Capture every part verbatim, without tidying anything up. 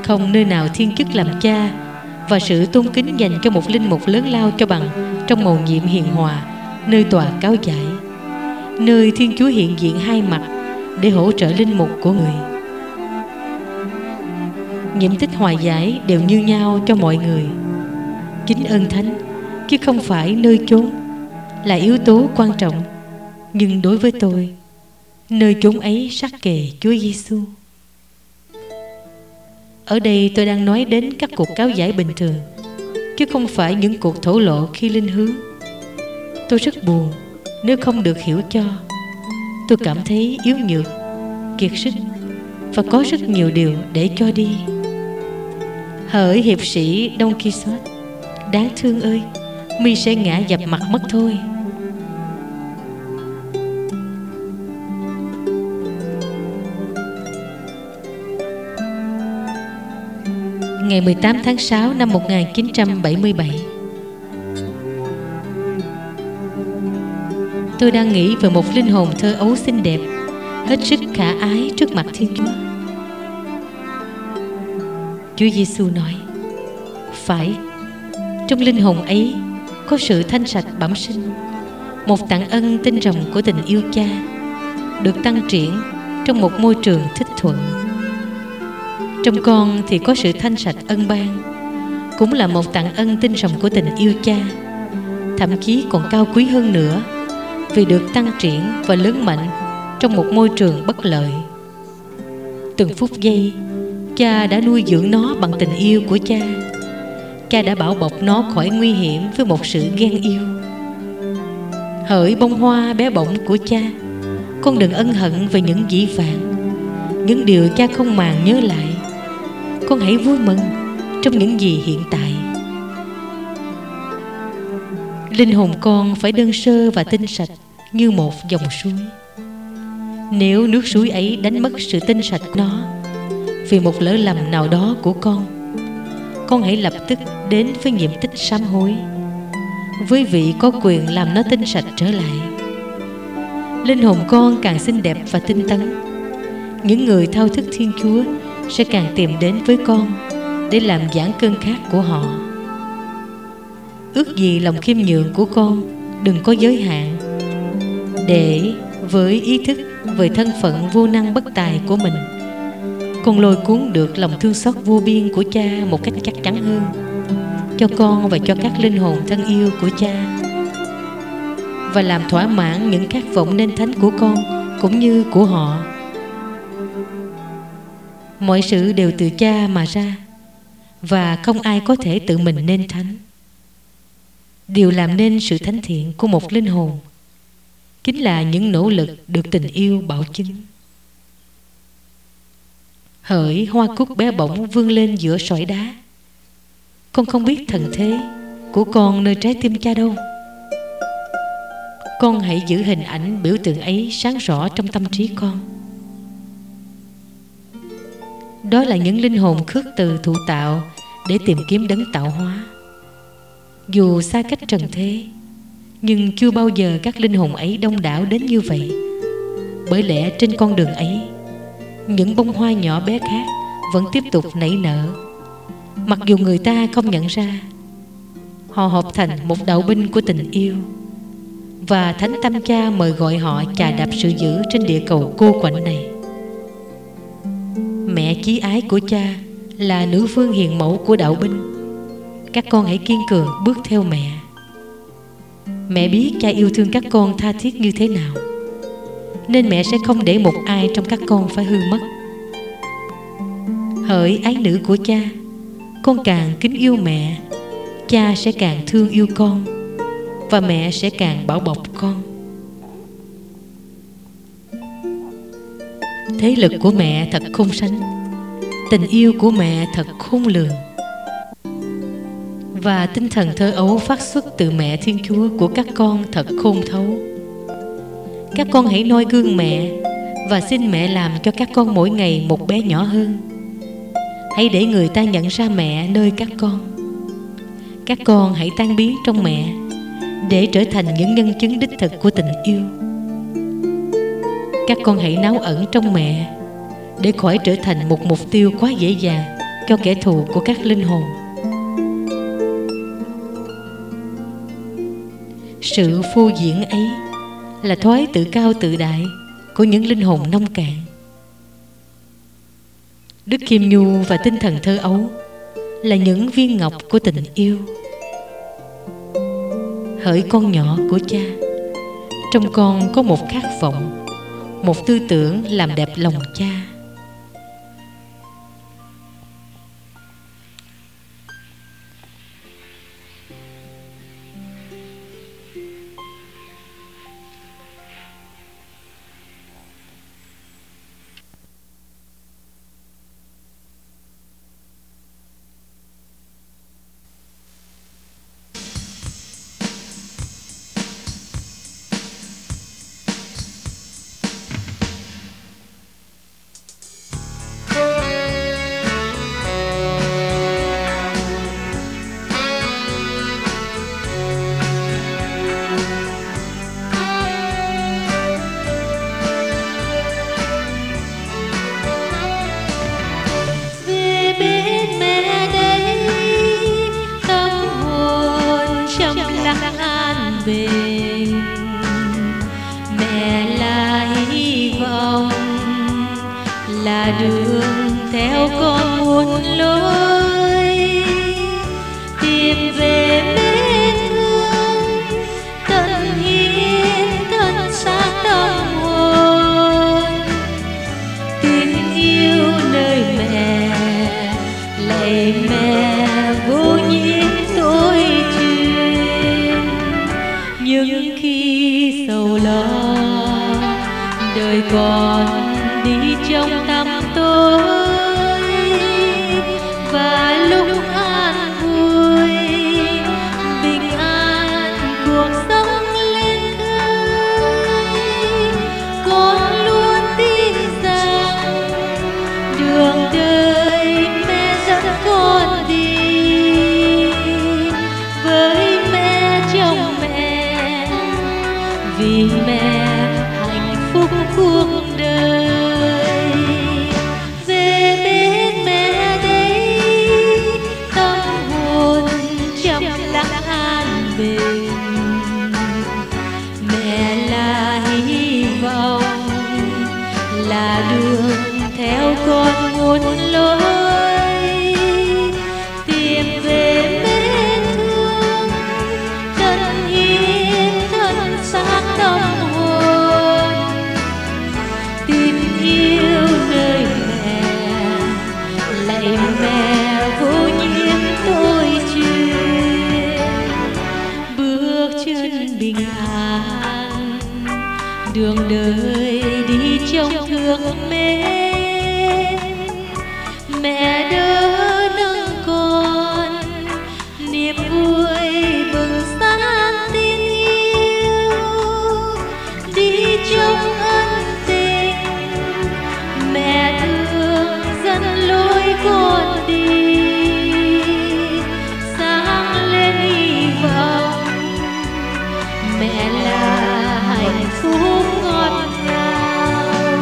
Không nơi nào thiên chức làm cha và sự tôn kính dành cho một linh mục lớn lao cho bằng trong mầu nhiệm hiền hòa, nơi tòa cáo giải, nơi Thiên Chúa hiện diện hai mặt để hỗ trợ linh mục của người. Nhiệm tích hòa giải đều như nhau cho mọi người. Chính ơn thánh, chứ không phải nơi chốn, là yếu tố quan trọng. Nhưng đối với tôi, nơi chốn ấy sát kề Chúa Giêsu. Ở đây tôi đang nói đến các cuộc cáo giải bình thường, chứ không phải những cuộc thổ lộ khi linh hướng. Tôi rất buồn nếu không được hiểu cho. Tôi cảm thấy yếu nhược, kiệt sức và có rất nhiều điều để cho đi. Hỡi hiệp sĩ Don Quixote, đáng thương ơi, mi sẽ ngã dập mặt mất thôi. Ngày mười tám tháng sáu năm một nghìn chín trăm bảy mươi bảy, tôi đang nghĩ về một linh hồn thơ ấu xinh đẹp, hết sức khả ái trước mặt Thiên Chúa. Chúa Giêsu nói: phải, trong linh hồn ấy có sự thanh sạch bẩm sinh, một tặng ân tinh rồng của tình yêu cha, được tăng triển trong một môi trường thích thuận. Trong con thì có sự thanh sạch ân ban, cũng là một tặng ân tinh rồng của tình yêu cha, thậm chí còn cao quý hơn nữa, vì được tăng triển và lớn mạnh trong một môi trường bất lợi. Từng phút giây, cha đã nuôi dưỡng nó bằng tình yêu của cha. Cha đã bảo bọc nó khỏi nguy hiểm với một sự ghen yêu. Hỡi bông hoa bé bỏng của cha, con đừng ân hận về những dĩ vãng, những điều cha không màng nhớ lại. Con hãy vui mừng trong những gì hiện tại. Linh hồn con phải đơn sơ và tinh sạch như một dòng suối. Nếu nước suối ấy đánh mất sự tinh sạch nó vì một lỡ lầm nào đó của con, con hãy lập tức đến với nhiệm tích sám hối, với vị có quyền làm nó tinh sạch trở lại. Linh hồn con càng xinh đẹp và tinh tấn, những người thao thức Thiên Chúa sẽ càng tìm đến với con để làm giãn cơn khát của họ. Ước gì lòng khiêm nhường của con đừng có giới hạn, để với ý thức về thân phận vô năng bất tài của mình, con lôi cuốn được lòng thương xót vô biên của cha một cách chắc chắn hơn, cho con và cho các linh hồn thân yêu của cha, và làm thỏa mãn những khát vọng nên thánh của con cũng như của họ. Mọi sự đều từ cha mà ra, và không ai có thể tự mình nên thánh. Điều làm nên sự thánh thiện của một linh hồn chính là những nỗ lực được tình yêu bảo chứng. Hỡi hoa cúc bé bỏng vươn lên giữa sỏi đá, con không biết thần thế của con nơi trái tim cha đâu. Con hãy giữ hình ảnh biểu tượng ấy sáng rõ trong tâm trí con. Đó là những linh hồn khước từ thụ tạo để tìm kiếm đấng tạo hóa. Dù xa cách trần thế, nhưng chưa bao giờ các linh hồn ấy đông đảo đến như vậy. Bởi lẽ trên con đường ấy, những bông hoa nhỏ bé khác vẫn tiếp tục nảy nở, mặc dù người ta không nhận ra. Họ hợp thành một đạo binh của tình yêu, và Thánh Tâm Cha mời gọi họ chà đạp sự dữ trên địa cầu cô quạnh này. Mẹ chí ái của cha là nữ vương hiền mẫu của đạo binh. Các con hãy kiên cường bước theo mẹ. Mẹ biết cha yêu thương các con tha thiết như thế nào, nên mẹ sẽ không để một ai trong các con phải hư mất. Hỡi ái nữ của cha, con càng kính yêu mẹ, cha sẽ càng thương yêu con, và mẹ sẽ càng bảo bọc con. Thế lực của mẹ thật khôn sánh, tình yêu của mẹ thật khôn lường, và tinh thần thơ ấu phát xuất từ mẹ Thiên Chúa của các con thật khôn thấu. Các con hãy noi gương mẹ và xin mẹ làm cho các con mỗi ngày một bé nhỏ hơn. Hãy để người ta nhận ra mẹ nơi các con. Các con hãy tan biến trong mẹ để trở thành những nhân chứng đích thực của tình yêu. Các con hãy náu ẩn trong mẹ để khỏi trở thành một mục tiêu quá dễ dàng cho kẻ thù của các linh hồn. Sự phô diễn ấy là thói tự cao tự đại của những linh hồn nông cạn. Đức Kim Nhu và tinh thần thơ ấu là những viên ngọc của tình yêu. Hỡi con nhỏ của cha, trong con có một khát vọng, một tư tưởng làm đẹp lòng cha. Bình mẹ là hy vọng, là đường theo con muôn lối, tìm về mến thương tận hiến thân xác tâm hồn. Tình yêu nơi mẹ, lạy mẹ vô nhiễm tôi truyền. Nhưng khi sầu lo đời còn đi trong tăm tối, và lúc an vui bình an cuộc sống lên khơi, con luôn tin rằng đường đời mẹ dẫn con đi. Với mẹ trong mẹ, vì mẹ hạnh phúc cuộc đời. Về bên mẹ đây, tâm hồn trong lặng an bình. Mẹ là hy vọng, là đường theo con muôn lối, tìm về mến thương tận hiến thân xác tâm hồn. Tình yêu nơi mẹ, lạy mẹ vô nhiễm tôi truyền. Bước chân bình an đường đời đi trong thương mến, mẹ đỡ nâng con niềm vui bừng sáng tin yêu. Đi trong ân tình, mẹ thương dẫn lối con đi. Sáng lên hy vọng, mẹ là hạnh phúc ngọt ngào.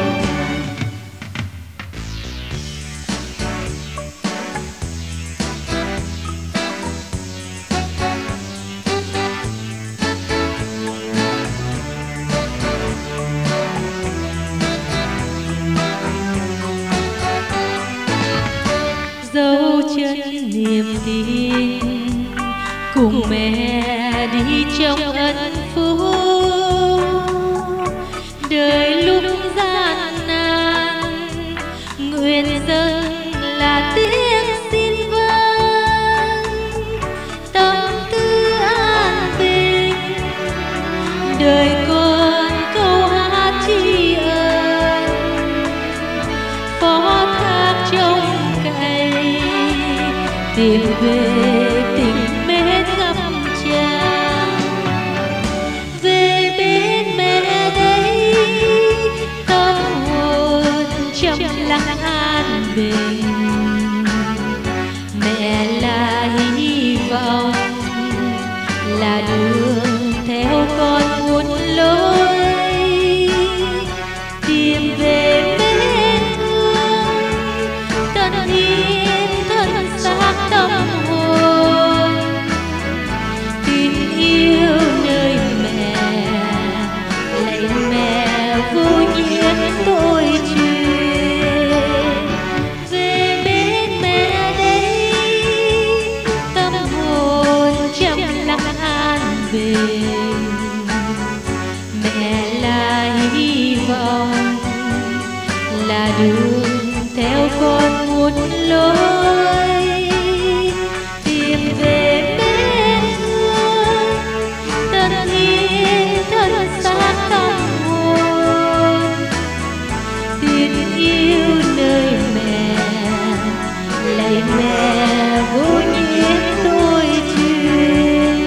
Dấu chân niềm tin cùng mẹ đi trong ân phúc. Đời lúc gian nan, nguyện dâng là tiếng xin vâng. Tâm tư an bình, đời con câu hát tri ân. Phó thác trong cày, tìm về tình mến ngập tràn. Về bên mẹ đây, tâm hồn trong lặng an bình. Mẹ là hy vọng, là đường theo con muôn lối, tìm về mến thương tận hiến là đường theo con một lối, tìm về mến thương thân yên thân xác tâm hồn, tin yêu nơi mẹ, lạy mẹ vô nhiễm tôi truyền.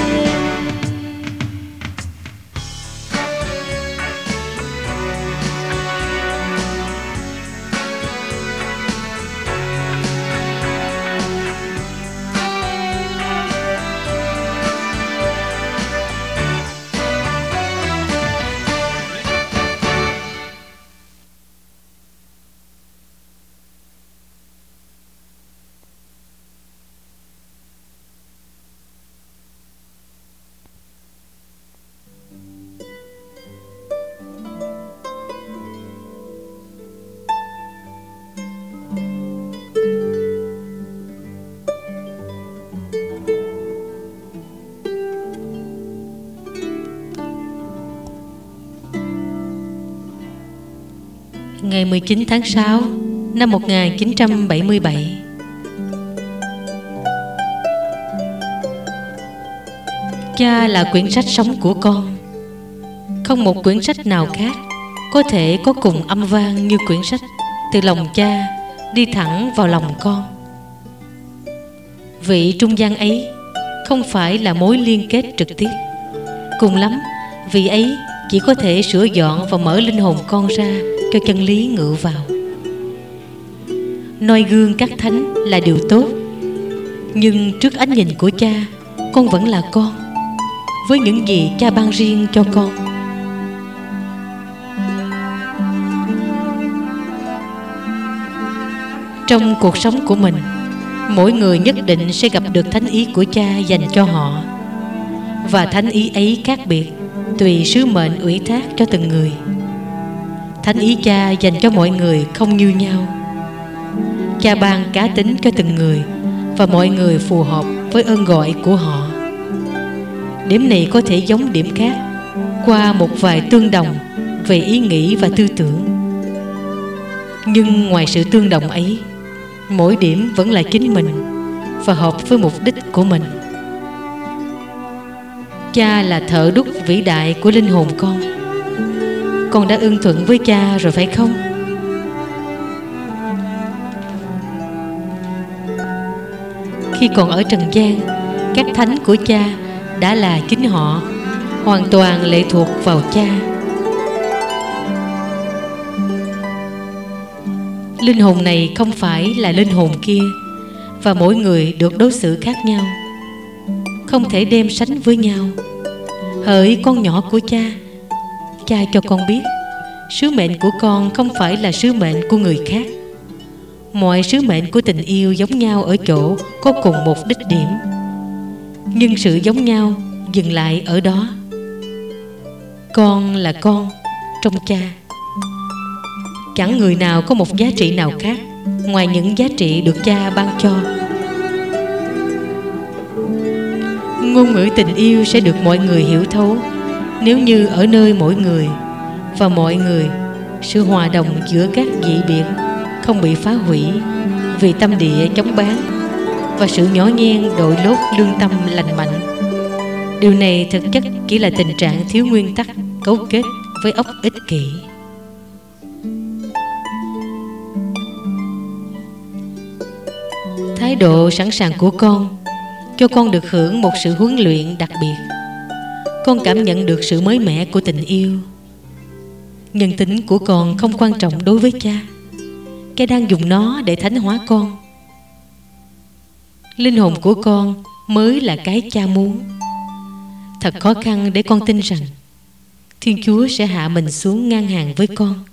Ngày mười chín tháng sáu năm một nghìn chín trăm bảy mươi bảy, cha là quyển sách sống của con. Không một quyển sách nào khác có thể có cùng âm vang như quyển sách từ lòng cha đi thẳng vào lòng con. Vị trung gian ấy không phải là mối liên kết trực tiếp. Cùng lắm, vị ấy chỉ có thể sửa dọn và mở linh hồn con ra cho chân lý ngự vào. Noi gương các thánh là điều tốt, nhưng trước ánh nhìn của cha, con vẫn là con, với những gì cha ban riêng cho con. Trong cuộc sống của mình, mỗi người nhất định sẽ gặp được thánh ý của cha dành cho họ, và thánh ý ấy khác biệt tùy sứ mệnh ủy thác cho từng người. Thánh ý cha dành cho mọi người không như nhau. Cha ban cá tính cho từng người, và mọi người phù hợp với ơn gọi của họ. Điểm này có thể giống điểm khác qua một vài tương đồng về ý nghĩ và tư tưởng. Nhưng ngoài sự tương đồng ấy, mỗi điểm vẫn là chính mình và hợp với mục đích của mình. Cha là thợ đúc vĩ đại của linh hồn con. Con đã ưng thuận với cha rồi phải không? Khi còn ở trần gian, các thánh của cha đã là chính họ, hoàn toàn lệ thuộc vào cha. Linh hồn này không phải là linh hồn kia, và mỗi người được đối xử khác nhau, không thể đem sánh với nhau. Hỡi con nhỏ của cha, cha cho con biết sứ mệnh của con không phải là sứ mệnh của người khác. Mọi sứ mệnh của tình yêu giống nhau ở chỗ có cùng một đích điểm, nhưng sự giống nhau dừng lại ở đó. Con là con trong cha. Chẳng người nào có một giá trị nào khác ngoài những giá trị được cha ban cho. Ngôn ngữ tình yêu sẽ được mọi người hiểu thấu nếu như ở nơi mỗi người và mọi người, sự hòa đồng giữa các dị biệt không bị phá hủy vì tâm địa chống bán và sự nhỏ nhen đội lốt lương tâm lành mạnh. Điều này thực chất chỉ là tình trạng thiếu nguyên tắc cấu kết với óc ích kỷ. Thái độ sẵn sàng của con cho con được hưởng một sự huấn luyện đặc biệt. Con cảm nhận được sự mới mẻ của tình yêu. Nhân tính của con không quan trọng đối với cha. Cha đang dùng nó để thánh hóa con. Linh hồn của con mới là cái cha muốn. Thật khó khăn để con tin rằng Thiên Chúa sẽ hạ mình xuống ngang hàng với con.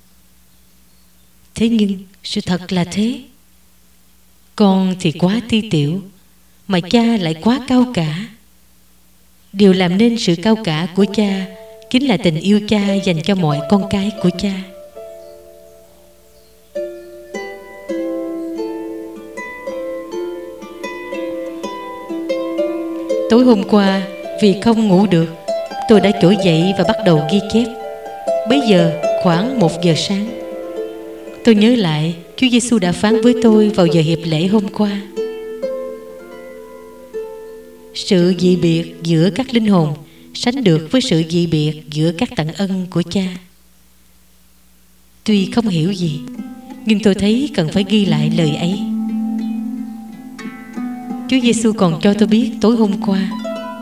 Thế nhưng sự thật là thế. Con thì quá ti tiểu, mà cha lại quá cao cả. Điều làm nên sự cao cả của cha chính là tình yêu cha dành cho mọi con cái của cha. Tối hôm qua, vì không ngủ được, tôi đã trỗi dậy và bắt đầu ghi chép. Bấy giờ khoảng một giờ sáng. Tôi nhớ lại Chúa Giêsu đã phán với tôi vào giờ hiệp lễ hôm qua. Sự dị biệt giữa các linh hồn sánh được với sự dị biệt giữa các tặng ân của Cha. Tuy không hiểu gì, nhưng tôi thấy cần phải ghi lại lời ấy. Chúa Giêsu còn cho tôi biết tối hôm qua: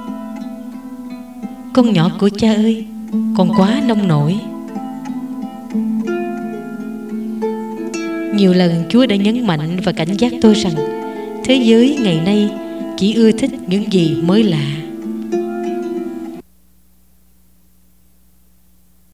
con nhỏ của Cha ơi, con quá nông nổi. Nhiều lần Chúa đã nhấn mạnh và cảnh giác tôi rằng thế giới ngày nay chỉ ưa thích những gì mới lạ.